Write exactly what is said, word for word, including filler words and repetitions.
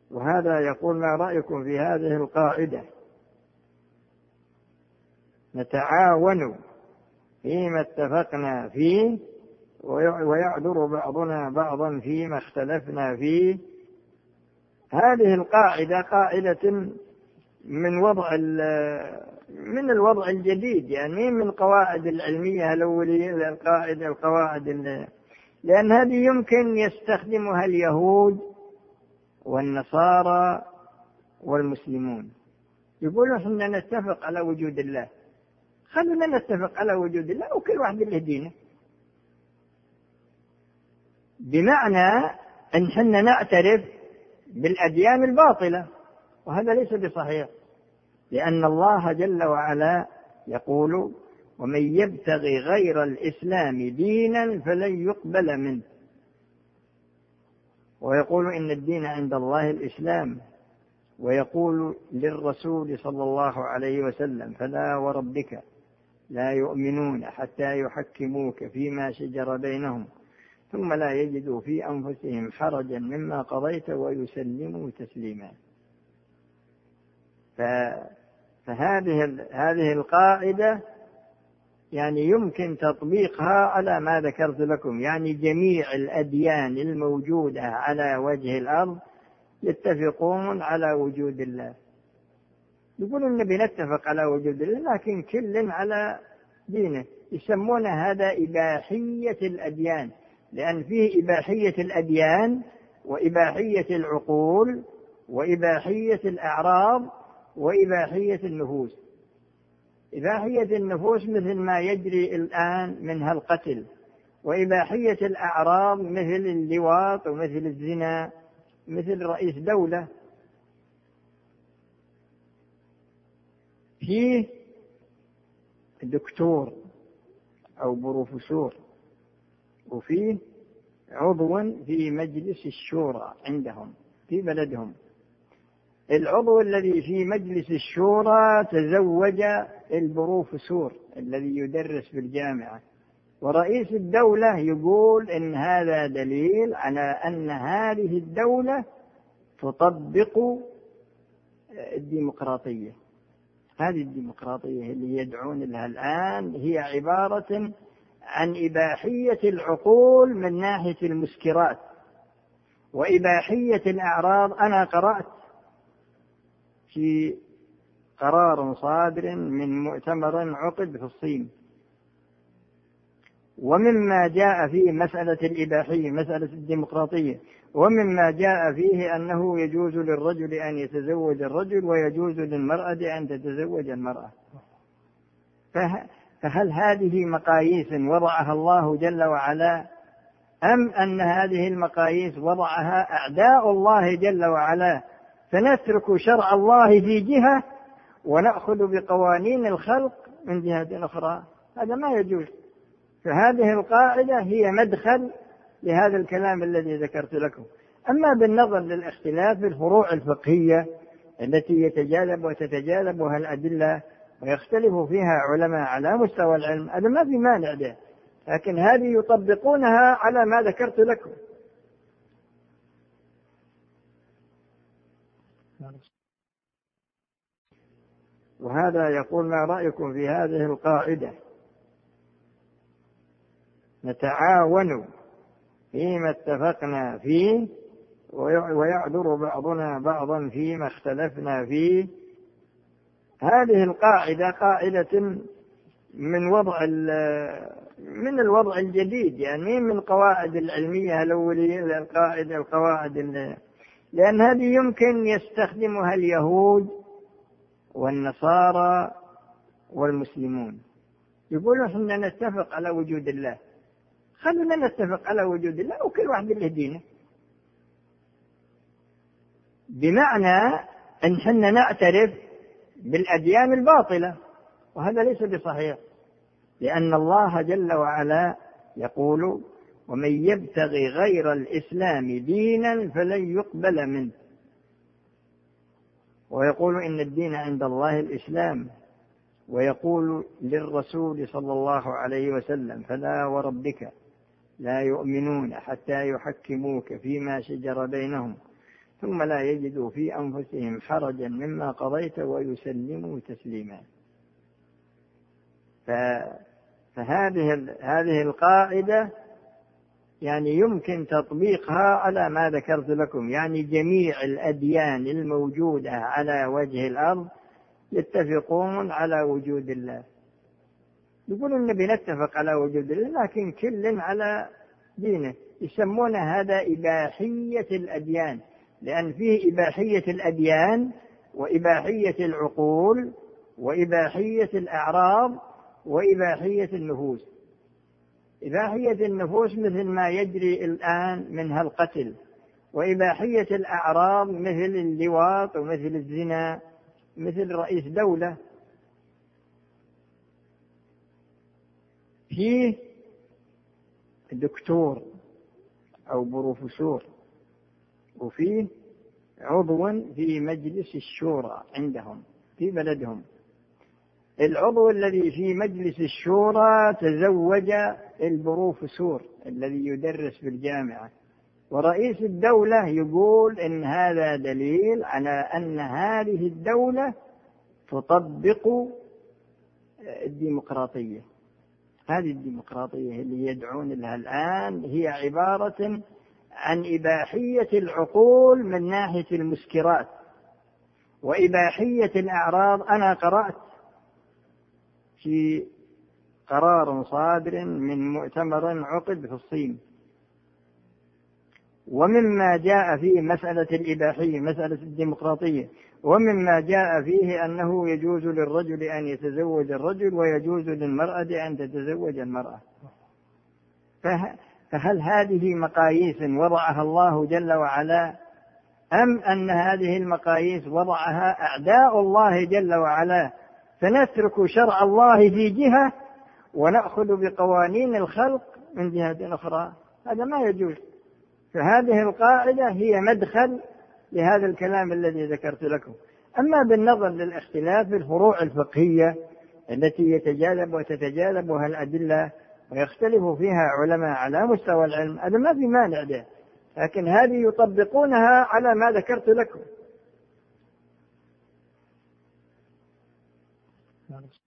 وهذا يقول: ما رأيكم في هذه القاعدة؟ نتعاون فيما اتفقنا فيه ويعذر بعضنا بعضا فيما اختلفنا فيه. هذه القاعدة قاعدة من وضع من الوضع الجديد، يعني من القواعد العلمية الأولية، القاعدة القواعد لأن هذه يمكن يستخدمها اليهود والنصارى والمسلمون. يقولون إحنا نتفق على وجود الله، خلونا نتفق على وجود الله وكل واحد له دينه، بمعنى أن إحنا نعترف بالأديان الباطلة، وهذا ليس بصحيح، لأن الله جل وعلا يقول: ومن يبتغي غير الإسلام دينا فلن يقبل منه، ويقول: إن الدين عند الله الإسلام، ويقول للرسول صلى الله عليه وسلم: فلا وربك لا يؤمنون حتى يحكموك فيما شجر بينهم ثم لا يجدوا في أنفسهم حرجا مما قضيت ويسلموا تسليما. فهذه هذه القاعدة يعني يمكن تطبيقها على ما ذكرت لكم، يعني جميع الأديان الموجودة على وجه الأرض يتفقون على وجود الله. يقولون نبي نتفق على وجود الله لكن كل على دينه. يسمون هذا إباحية الأديان، لأن فيه إباحية الأديان وإباحية العقول وإباحية الأعراض وإباحية النفوس. إباحية النفوس مثل ما يجري الآن منها القتل، وإباحية الأعراض مثل اللواط ومثل الزنا، مثل رئيس دولة فيه دكتور أو بروفيسور وفيه عضو في مجلس الشورى عندهم في بلدهم. العضو الذي في مجلس الشورى تزوج البروفيسور الذي يدرس في الجامعة، ورئيس الدولة يقول إن هذا دليل على أن هذه الدولة تطبق الديمقراطية. هذه الديمقراطية اللي يدعون لها الآن هي عبارة عن إباحية العقول من ناحية المسكرات وإباحية الأعراض. أنا قرأت في قرار صادر من مؤتمر عقد في الصين، ومما جاء فيه مسألة الإباحية مسألة الديمقراطية، ومما جاء فيه أنه يجوز للرجل أن يتزوج الرجل ويجوز للمرأة أن تتزوج المرأة. فهل هذه مقاييس وضعها الله جل وعلا، أم أن هذه المقاييس وضعها أعداء الله جل وعلا، فنترك شرع الله في جهة ونأخذ بقوانين الخلق من جهة أخرى؟ هذا ما يجوز. فهذه القاعدة هي مدخل لهذا الكلام الذي ذكرت لكم. أما بالنظر للاختلاف في الفروع الفقهية التي يتجاذب وتتجاذبها الأدلة ويختلف فيها علماء على مستوى العلم، هذا ما في مانع ده، لكن هذه يطبقونها على ما ذكرت لكم. وهذا يقول: ما رأيكم في هذه القاعدة؟ نتعاون فيما اتفقنا فيه ويعذر بعضنا بعضا فيما اختلفنا فيه. هذه القاعدة قاعدة من وضع من الوضع الجديد، يعني من القواعد العلمية الأولية، القاعدة القواعد لأن هذه يمكن يستخدمها اليهود والنصارى والمسلمون. يقولون إحنا نتفق على وجود الله، خلونا نتفق على وجود الله وكل واحد له دينه، بمعنى أن إحنا نعترف بالأديان الباطلة، وهذا ليس بصحيح، لأن الله جل وعلا يقول: ومن يبتغي غير الإسلام دينا فلن يقبل منه، ويقول: إن الدين عند الله الإسلام، ويقول للرسول صلى الله عليه وسلم: فلا وربك لا يؤمنون حتى يحكموك فيما شجر بينهم ثم لا يجدوا في أنفسهم حرجا مما قضيت ويسلموا تسليما. فهذه هذه القاعدة يعني يمكن تطبيقها على ما ذكرت لكم، يعني جميع الأديان الموجودة على وجه الأرض يتفقون على وجود الله. يقولون النبي نتفق على وجود الله لكن كل على دينه. يسمون هذا إباحية الأديان، لأن فيه إباحية الأديان وإباحية العقول وإباحية الأعراض وإباحية النفوس. إباحية النفوس مثل ما يجري الآن منها القتل، وإباحية الأعراض مثل اللواط ومثل الزنا، مثل رئيس دولة فيه دكتور أو بروفيسور وفيه عضو في مجلس الشورى عندهم في بلدهم. العضو الذي في مجلس الشورى تزوج البروفيسور الذي يدرس في الجامعة، ورئيس الدولة يقول إن هذا دليل على أن هذه الدولة تطبق الديمقراطية. هذه الديمقراطية اللي يدعون لها الآن هي عبارة عن إباحية العقول من ناحية المسكرات وإباحية الأعراض. أنا قرأت في قرار صادر من مؤتمر عقد في الصين، ومما جاء فيه مسألة الإباحية مسألة الديمقراطية، ومما جاء فيه أنه يجوز للرجل أن يتزوج الرجل ويجوز للمرأة أن تتزوج المرأة. فهل هذه مقاييس وضعها الله جل وعلا، أم أن هذه المقاييس وضعها أعداء الله جل وعلا، فنترك شرع الله في جهة ونأخذ بقوانين الخلق من جهة أخرى؟ هذا ما يجوز. فهذه القاعدة هي مدخل لهذا الكلام الذي ذكرت لكم. أما بالنظر للاختلاف في الفروع الفقهية التي يتجاذب وتتجاذبها الأدلة ويختلف فيها علماء على مستوى العلم، هذا ما في مانع ده، لكن هذه يطبقونها على ما ذكرت لكم.